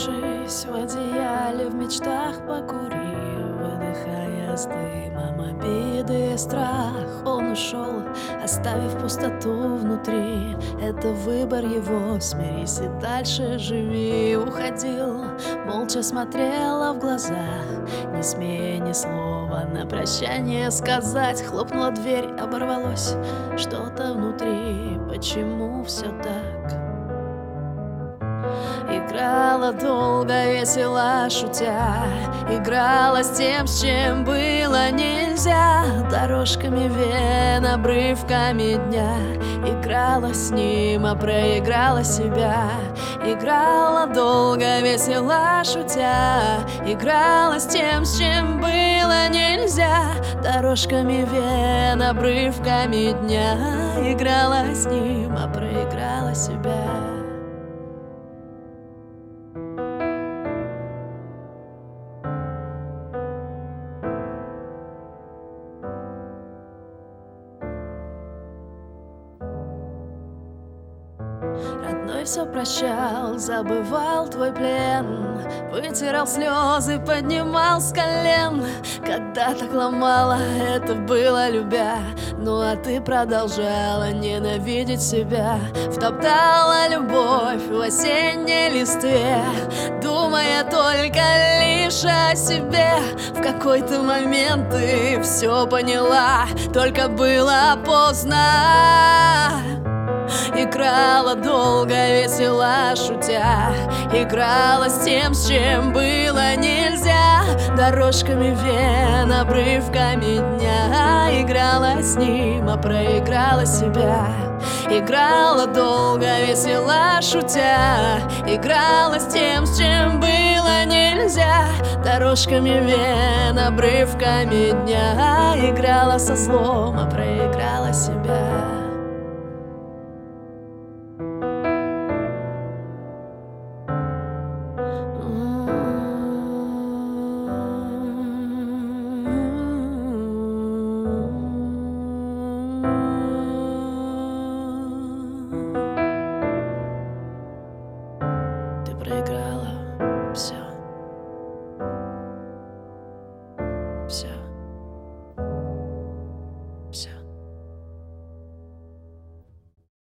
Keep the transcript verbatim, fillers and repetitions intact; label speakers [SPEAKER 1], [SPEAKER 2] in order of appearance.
[SPEAKER 1] Завернувшись в одеяле, в мечтах покурив, выдыхая с дымом обиды и страх, он ушел, оставив пустоту внутри. Это выбор его, смирись и дальше живи. Уходил, молча смотрела в глаза, не смея ни слова на прощание сказать. Хлопнула дверь, оборвалось что-то внутри. Почему все так? Играла долго, весело шутя, играла с тем, с чем было нельзя, дорожками вен, обрывками дня. Играла с ним, а проиграла себя. Играла долго, весело шутя, играла с тем, с чем было нельзя, дорожками вен, обрывками дня. Играла с ним, а проиграла себя. Родной все прощал, забывал твой плен, вытирал слезы, поднимал с колен. Когда так ломала, это было любя. Ну а ты продолжала ненавидеть себя. Втоптала любовь в осенние листы, думая только лишь о себе. В какой-то момент ты все поняла, только было поздно. Играла долго, весело шутя, играла с тем, с чем было нельзя, дорожками вен, обрывками дня. Играла с ним, а проиграла себя. Играла долго, весело шутя, играла с тем, с чем было нельзя, дорожками вен, обрывками дня. Играла со злом, а проиграла себя.